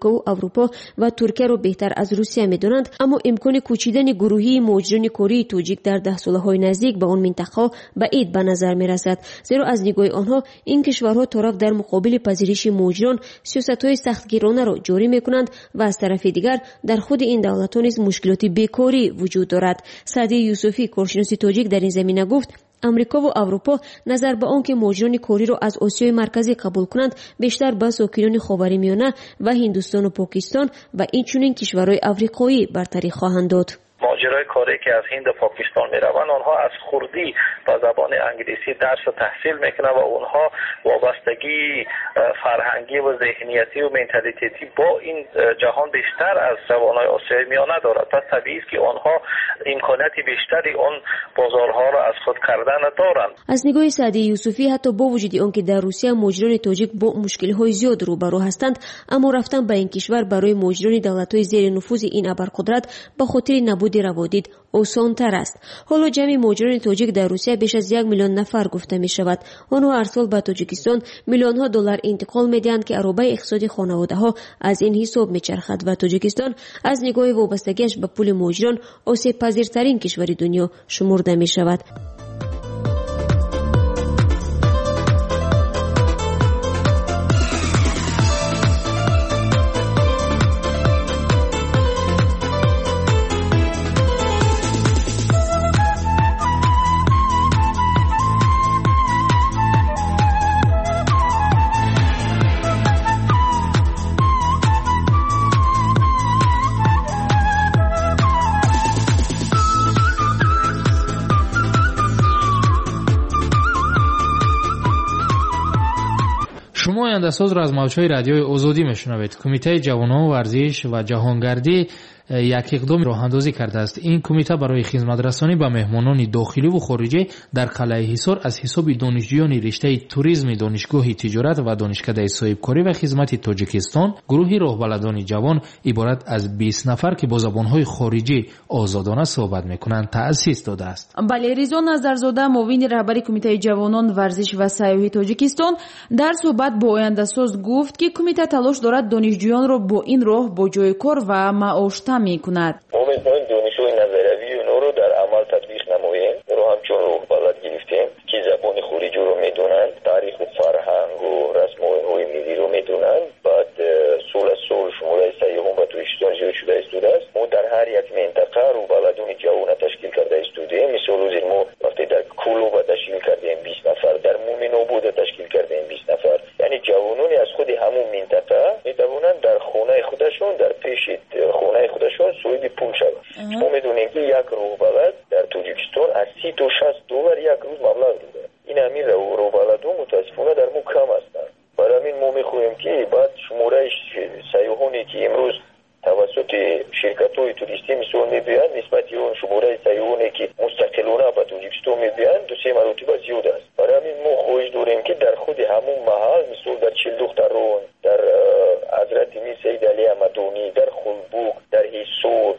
آمریکا و اروپا و ترکیه را بهتر از روسیه می‌دانند، اما امکان کوچیدن گروهی مهاجران کره توجیک در 10 ساله‌های نزدیک به آن منطقه بعید به نظر می‌رسد، زیرا از نگاه آنها این کشورها طرف در مقابل پذیرش مهاجران سیاست‌های سختگیرانه را جاری می‌کنند و از طرف دیگر در خود این دولت‌ها نیز مشکلات بیکاری وجود دارد. سعدی یوسفی، کارشناس تاجیک، در این زمینه گفت امریکا و اروپا نظر به آن که مهاجران کره را از آسیای مرکزی قبول کنند بیشتر به ساکنان خاورمیانه و هندوستان و پاکستان و اینچنین کشورهای افریقایی برتری خواهند داد. مهاجرای کره که از هند و پاکستان میروند آنها از خردی با زبان انگلیسی درس و تحصیل میکنند و اونها وابستگی فرهنگی و ذهنیتی و منتالیتی با این جهان بیشتر از جوانای آسیای میانه دارد. پس طبیعی است که آنها امکانات بیشتری آن بازارها را از خود کردن دارند. از نگاه سعدی یوسفی حتی با وجود آنکه در روسیه مهاجران تاجیک با مشکل‌های زیاد روبرو هستند، اما رفتن به این کشور برای مهاجران دولت‌های زیر نفوذ این ابرقدرت به خاطر نبود روادید آسان‌تر است. حالا جمعی مهاجران تاجیک در روسیه بیش از 1 میلیون نفر گفته می شود. آنها هر سال به تاجیکستان میلیون‌ها دلار انتقال می‌دهند که عربه اقتصادی خانواده‌ها از این حساب می‌چرخد و تاجیکستان از نگاه وابستگیش به پول مهاجران آسیب پذیرترین کشور دنیا شمرده می شود. شما آینده‌ساز را از موج‌های رادیوی آزادی میشنوید. کمیته جوانان ورزش و جهانگردی یک اقدام راه اندازی کرده است. این کمیته برای خدمت‌رسانی به مهمانان داخلی و خارجی در قلعه حصار از حساب دانشجویان رشته توریسم دانشگاه تجارت و دانشکده صاحبکاری و خدمت تاجیکستان گروهی راهبلدان جوان عبارت از 20 نفر که با زبان‌های خارجی آزادانه صحبت می‌کنند تأسیس داده است. بله، رضا نظرزاده، معاون رهبر کمیته جوانان ورزش و سیاحتی تاجیکستان، در صحبت با آینده‌ساز گفت که کمیته تلاش دارد دانشجویان را با این راه با جای کار و معاش می‌کند. ما می‌خواهیم دانش‌های نظری اونها رو در عمل تطبیق نماییم. رو همچون راه بلد گرفتیم که زبان خارجی رو می‌دونند، تاریخ و فرهنگ و رسم‌های ملی رو می‌دونند. بعد سال شماره سیاحان و توریستان زیاد شده است. ما در هر یک منطقه رو بلدان جوان تشکیل کرده استودیم. مثلا ما وقتی در کولوبا تشکیل کردیم 20 نفر، در مومن‌آباد تشکیل کردیم 20 نفر. یعنی جوانانی از خود همون منطقه می‌توانند در خانه خودشون در پیش خانه خودشون صاحب پول شوند. ما می‌دونیم که یک روبلد در تاجیکستان از 30 تا 60 دلار یک روز مبلغ میده. این همین روبلدها متاسفانه در مو کم هستند. برای همین ما می‌خواهیم که بعد شماره سیاحانی که امروز توسط شرکت‌های توریستی مثلا می‌بیان نسبت اون شماره سیاحانی که مستقلانه به تاجیکستان می‌بیان 2-3 مرتبه زیاد است. برای همین ما خواهش داریم که در خود همون محل مثلا در چلدختران، در حضرت میر سید علی احمدانی، در خلبوک، در حصار،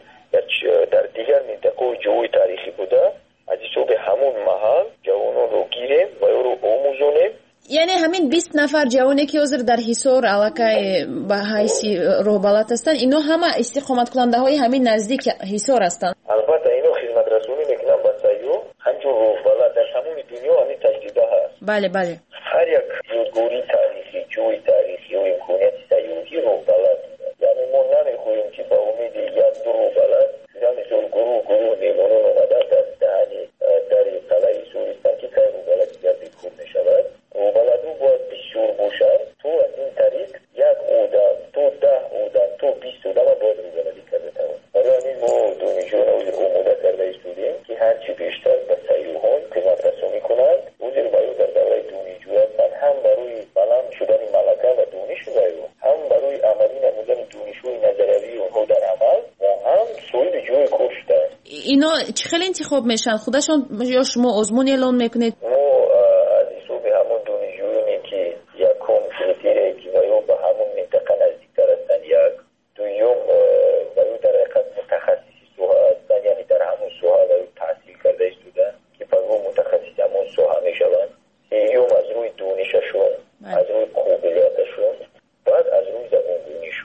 در دیگر منطقه جای تاریخی بوده از حساب همون محل جوانان رو گیریم و او رو آموزونیم. یعنی همین 20 نفر جوانی که حاضر در حصار علاقه به حیث راهبلد هستند، اینا همه استقامت کننده های همین نزدیک حصار هستند. البته اینا خدمت رسانی میکنن به سیاح، همچون راهبلد در تمام دنیا همین تجربه هست. بله. هر یک یادگاری تاریخی، جای تاریخی و امکانات سیاحتی راهبلد. یعنی ما نمیخواهیم که با امید یک دو راهبلد مثل گروه میمانان آمده در دهنی در قلعه حصار که راهبلد دیگر بیکار میشود. راهبلدها باید بسیار باشند تو از این طریق یک آدم تو 10 آدم تو 20 آدم باید راهبلدی کرده توان. برای همین ما دانشجویان آماده کرده استودیم که هرچی بیشتر به سیاحان خدمت رسانی کنند. وزیر باید در دوره دانشجویی هم برای بلند شدن ملکه و دانش باید هم برای عملی نمودن دانش‌های نظری اونها در عمل و هم صاحب جای کار شده. اینا چه خیلی انتخاب میشن؟ خودشون یا شما آزمون اعلان میکنید؟ ما از حساب همون دانشجویانی که یکم کریتریایی که باید به همون منطقه نزدیکتر هستن، یک دوم باید در حقیقت متخصصی سوها هستن، یعنی در همون سوها باید تحصیل کرده استودن که فرقا متخصص همون سوها میشون. سیوم از روی دانششون، از روی قابلیتشون، بعد از روی زبانگوییشون.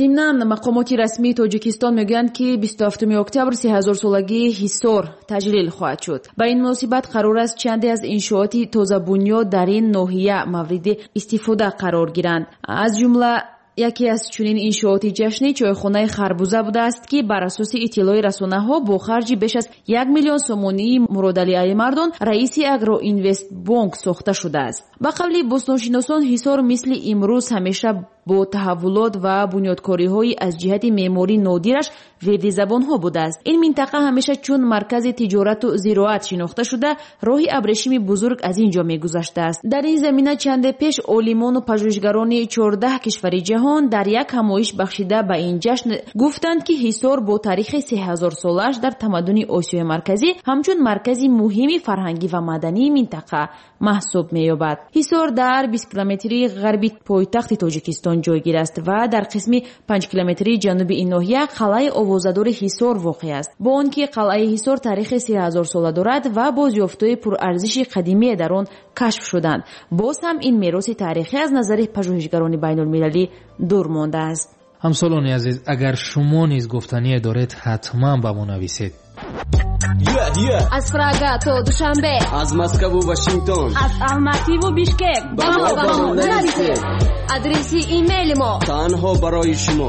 ضمناً мақомоти расмии тоҷикистон мегӯянд ки 27 октябр 3000-солагии ҳисор таҷлил хоҳад шуд. ба ин муносибат қарор аст чанде аз иншооти тозабунёд дар ин ноҳия мавриди истифода қарор гиранд. аз ҷумла яке аз чунин иншооти ҷашнӣ чойхонаи Харбуза будааст ки бар асоси иттилои расонаҳо бо харҷи беш аз 1 миллион сомонии Муродалӣ Алимардон раиси Агроинвестбонк сохта шудааст. ба қавли босношиносон ҳисор мисли имрӯз ҳамеша бо таҳаввулот ва бунёдкориҳои аз ҷиҳати меъморӣ нодираш вердизабонҳо будааст. ин минтақа ҳамеша чун маркази тиҷорату зироат шинохта шуда роҳи абрешими бузург аз ин ҷо мегузаштааст. дар ин замина чанде пеш олимону пажӯҳишгарони 14 кишвари ҷаҳон дар як ҳамоиш бахшида ба ин ҷашн гуфтанд ки ҳисор бо таърихи 3000 солааш дар тамаддуни Осиёи марказӣ ҳамчун маркази муҳими фарҳангӣ ва мадании минтақа маҳсуб меёбад. ҳисор дар 20 километри ғарби пойтахти тоҷикистон ҷойгир аст ва дар қисми 5 километри ҷануби ин ноҳия қалъаи овозадори ҳисор воқеъ аст. бо он ки қалъаи ҳисор таърихи 3000 сола дорад ва бозёфтҳои пурарзиши қадимие дар он кашф шуданд, боз ҳам ин мероси таърихӣ аз назари пажӯҳишгарони байнулмилалӣ дур мондааст. ҳамсолони азиз, агар шумо низ гуфтание доред, ҳатман ба мо нависед. аз Прага то Душанбе, аз Москву Вашингтон, аз Алмативу Бишкек ба мо нависед. адреси имейли мо танҳо барои шумо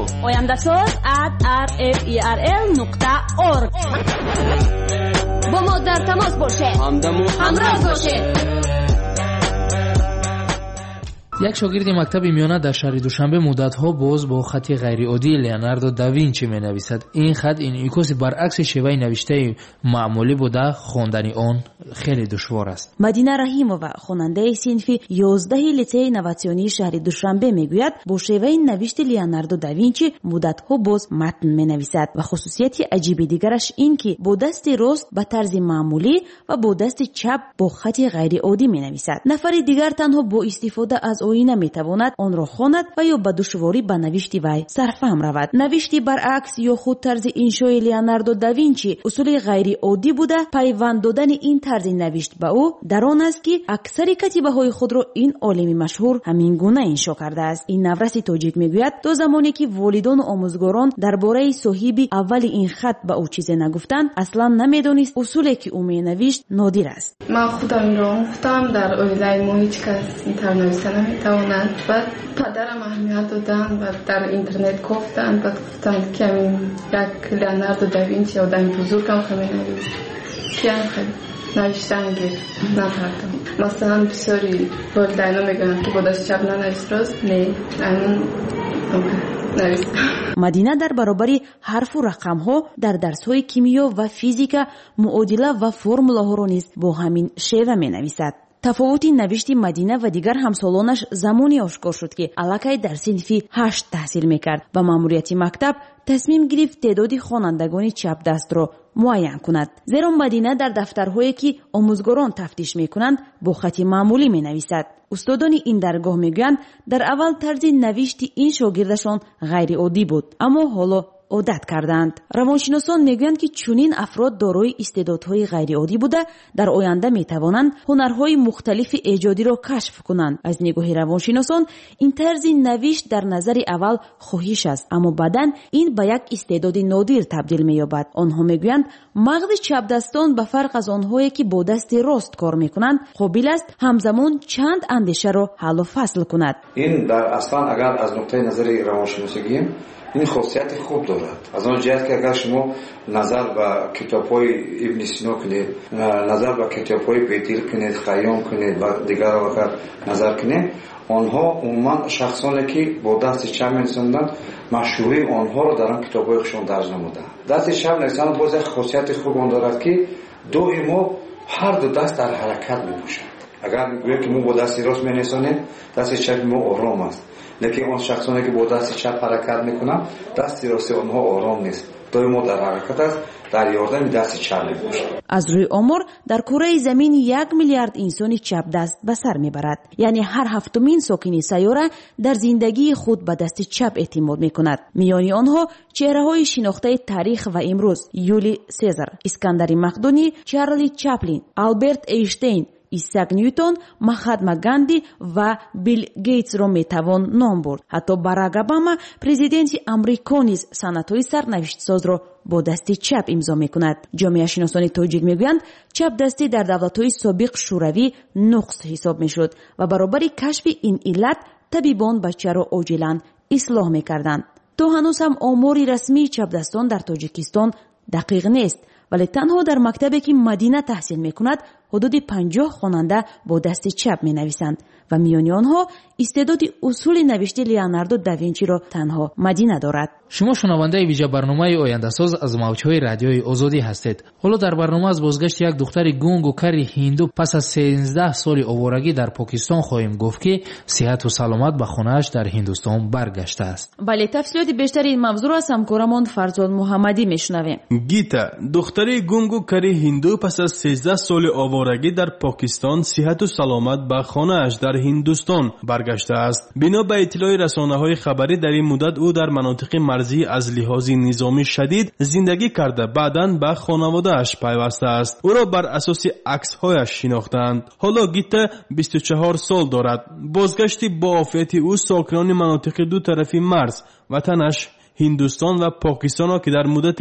oyandasоз@rferl.org. бо мо дар тамос бошед, ҳамроҳ бошед. як шогирди мактаби миёна дар шаҳри Душанбе муддатҳо боз бо хати ғайриоддии Леонардо да Винчи менависад. ин хат инъикоси баръакси шеваи навиштаи маъмулӣ буда, хондани он хеле душвор аст. Мадина Раҳимова, хонандаи синфи 11 лицеи инноватсионии шаҳри Душанбе мегӯяд, бо шеваи навишти Леонардо да Винчи муддатҳо боз матн менависад ва хусусияти аҷиби дигараш ин ки бо дасти рост ба тарзи маъмулӣ ва бо дасти чап бо хати ғайриоддӣ менависад. нафари дигар танҳо бо истифода аз оина метавонад онро хонад ва ё ба душворӣ ба навишти вай сарфаҳм равад. навишти баръакс ё худ тарзи иншои Леонардо да Винчи усули ғайриоддӣ буда, пайванд додани ин тарзи навишт ба ӯ дар он аст ки аксари катибаҳои худро ин олими машҳур ҳамин гуна иншо кардааст. ин навраси тоҷик мегӯяд, то замоне ки волидону омӯзгорон дар бораи соҳиби аввали ин хат ба ӯ чизе нагуфтанд, аслан намедонист усуле ки ӯ менавишт нодир аст. ман худам инро омӯхтам, дар оилаи мо ҳеҷ кас интар нависта наметавонад. баъд падарам аҳамият доданд ва дар интернет гуфтанд, баъд гуфтанд ки ҳамин як Леонардо да Винчи одами бузургам менавист, ки ҳам хеле навиштан гир накардам. масалан бисёри волидайно мегӯянд ки бо дасти чап нанавис, рост не ҳамин навист. Мадина дар баробари ҳарфу рақамҳо дар дарсҳои кимиё ва физика муодила ва формулаҳоро низ бо ҳамин шева менависад. тафовути навишти Мадина ва дигар ҳамсолонаш замоне ошкор шуд ки аллакай дар синфи 8 таҳсил мекард ва маъмурияти мактаб тасмим гирифт теъдоди хонандагони чапдастро муайян кунад. зеро Мадина дар дафтарҳое ки омӯзгорон тафтиш мекунанд бо хати маъмулӣ менависад. устодони ин даргоҳ мегӯянд, дар аввал тарзи навишти ин шогирдашон ғайриоддӣ буд, аммо ҳоло عادت کردند. روانشناسان میگویند که چنین افراد دارای استعدادهای غیر عادی بوده در آینده میتوانند هنرهای مختلف ایجادی را کشف کنند. از نگاه روانشناسان این طرز نوشت در نظر اول خواهش است، اما بعداً این به یک استعداد نادر تبدیل می‌یابد. آنها میگویند مغز چپ دستان به فرق از آنهایی که با دست راست کار میکنند قابل است همزمان چند اندیشه را حل و فصل کند. این در اصلا اگر از نقطه نظر روانشناسی بگیم این خاصیت خوب دارد. از آن جهت که اگر شما نظر به کتاب‌های ابن سینا کنید، نظر به کتاب‌های پیتر کنید، خیام کنید و دیگر اگر نظر کنید، آنها عموما شخصانی که با دست چپ می‌نویسند مشهوری آنها را در آن کتاب‌هایشان درج نمودند. دست چپ نویسندن باز خاصیت خوب آن دارد که دائما هر دو دست در حرکت میباشد. اگر میگوییم که ما با دست راست می‌نویسیم، دست چپ ما آرام است. لیکن آن شخصانی که با دست چپ حرکت میکنند دست راست آنها آرام نیست، دائما در حرکت است، در یاردن دست چپ میباشد. از روی عمر در کره زمین 1 میلیارد انسانی چپ دست به سر میبرد، یعنی هر هفتمین ساکن سیاره در زندگی خود به دست چپ اعتماد میکند. میان آنها چهره‌های شناخته تاریخ و امروز: یولی سزار، اسکندر مقدونی، چارلی چاپلین، آلبرت اینشتین، ایساک نیوتون، مهاتما گاندی و بیل گیتس را میتوان نام برد. حتی باراک اوباما پرزیدنت آمریکا نیز سندهای سرنوشتساز را با دست چپ امضا میکند. جامعه شناسان تاجیک میگویند چپ دستی در دولت‌های سابق شوروی نقص حساب میشد و برابر کشف این علت طبیبان بچه را عاجلاً اصلاح میکردند. تا هنوز هم آماری رسمی چپ دستان در تاجیکستان دقیق نیست، ولی تنها در مکتبی که مدینه تحصیل میکند حدود 50 خواننده با دست چپ می نویسند و میان آنها استعداد اصول نوشته لیوناردو داوینچی را تنها مدینه دارد. شما شنونده ویژه برنامه آینده ساز از موجهای رادیوی آزادی هستید. حالا در برنامه از بازگشت یک دختر گنگ و کری هندو پس از 13 سال آوارگی در پاکستان خواهیم گفت که صحت و سلامت به خانه‌اش در هندوستان برگشته است. بله، تفصیلات بیشتر این موضوع را از همکارمان فرزاد محمدی میشنویم. گیتا، دختر گنگ و کری هندو پس از 13 سال آوارگی در پاکستان صحت و سلامت به خانه‌اش در هندوستان برگشته است. بنا به اطلاع رسانه‌های خبری در این مدت او در مناطق مرزی از لحاظ نظامی شدید زندگی کرده بعداً به خانواده‌اش پیوسته است. او را بر اساس عکس‌هایش شناختند. حالا گیتا 24 سال دارد. بازگشت با عافیت او ساکنان مناطق دو طرفی مرز وطنش هندوستان و پاکستان را که در مدت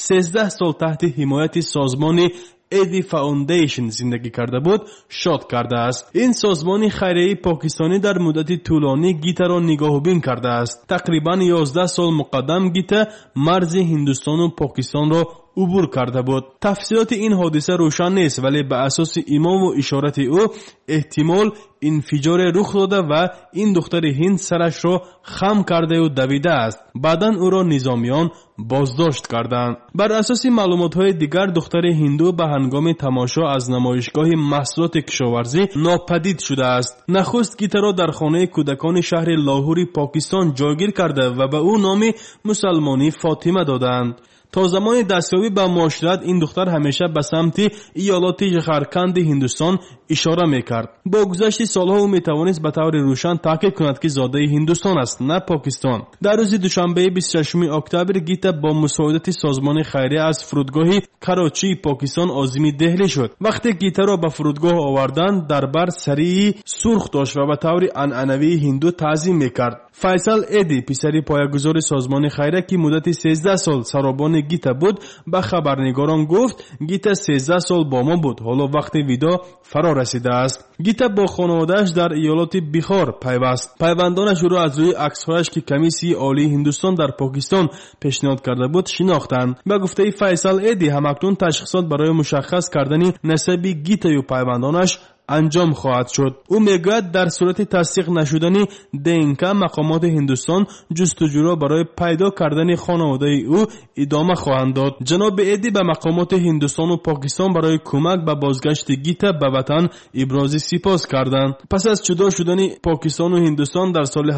13 سال تحت حمایت سازمان ایدی فاوندیشن زندگی کرده بود شاد کرده است. این سازمان خیریه پاکستانی در مدت طولانی گیتا را نگاهبین کرده است. تقریباً 11 سال مقدم گیتا مرز هندوستان و پاکستان را عبور کرده بود. تفصیلات این حادثه روشن نیست، ولی به اساس ایمان و اشارت او احتمال انفجار رخ داده و این دختر هند سرش را خم کرده و دویده است. بعداً او را نظامیان بازداشت کردند. بر اساس معلومات‌های دیگر دختر هندو به هنگام تماشا از نمایشگاه محصولات کشاورزی ناپدید شده است. نخست گیتا را در خانه کودکان شهر لاهور پاکستان جایگیر کرده و به او نام مسلمانی فاطمه دادند. تا زمان دستیابی به معاشرت این دختر همیشه به سمت ایالات ژرخند هندوستان اشاره میکرد. با گذشت سالها او میتوانست به طور روشن تاکید کند که زاده هندوستان است نه پاکستان. در روز دوشنبه 26 اکتبر گیتا با مساعدت سازمان خیریه از فرودگاه کراچی پاکستان عازم دهلی شد. وقتی گیتا را به فرودگاه آوردند در بر سری سرخ داشت و به طور عنعنوی هندو تعظیم میکرد. فیصل ایدی پسری پایه‌گذار سازمان خیریه که مدت 13 سال سرابان گیتا بود به خبرنگاران گفت گیتا 13 سال با ما بود، حالا وقت ویدا فرا رسیده است. گیتا با خانواده‌اش در ایالات بیخار پیوست. پیوندانش او را از روی عکس‌هایش که کمیسی عالی هندوستان در پاکستان پیشنهاد کرده بود شناختند. به گفته فیصل ایدی همکنون تشخیصات برای مشخص کردن نسب گیتا و پیوندانش انجام خواهد شد. او میگوید در صورت تصدیق نشدنی دینکا مقامات هندوستان جستجو را برای پیدا کردن خانواده او ادامه خواهند داد. جناب ایدی به مقامات هندوستان و پاکستان برای کمک به بازگشت گیتا به وطن ابراز سپاس کردند. پس از جدا شدن پاکستان و هندوستان در سال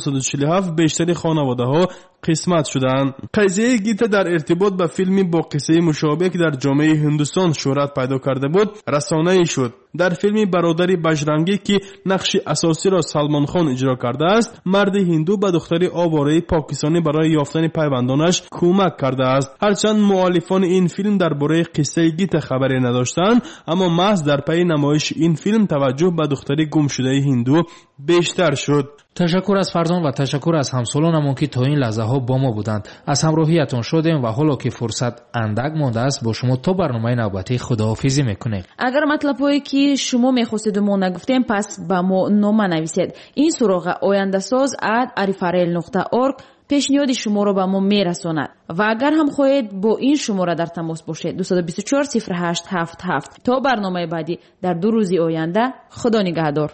1947 بیشتر خانواده ها قسمت شدند. قضیه گیتا در ارتباط به فیلمی با قصه مشابه که در جامعه هندوستان شهرت پیدا کرده بود رسانه‌ای شد. در فیلم برادر بجرنگی که نقش اساسی را سلمان خان اجرا کرده است، مرد هندو به دختر آواره پاکستانی برای یافتن پیوندانش کمک کرده است. هرچند مؤلفان این فیلم درباره قصه گیتا خبری نداشتند، اما محض در پی نمایش این فیلم توجه به دختر گم شده هندو بیشتر شد. تشکر از فرزان و تشکر از همسالانمون که تا این لحظه ها با ما بودند. از همراهیتون شدیم و حالا که فرصت اندک مانده است با شما تا برنامه نوبتی خداحافظی میکنیم. اگر مطلبی که شما میخواستید ما نگفتیم پس با ما نامه نویسید. این سراغ آینده ساز @arifarel.org پیشنهاد شما را به ما میرساند و اگر هم خواهید با این شماره در تماس باشید 224 0877. تا برنامه بعدی در 2 روز آینده خدا نگهدار.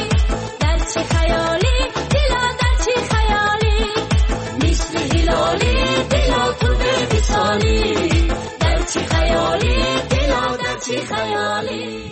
خیالی خیالی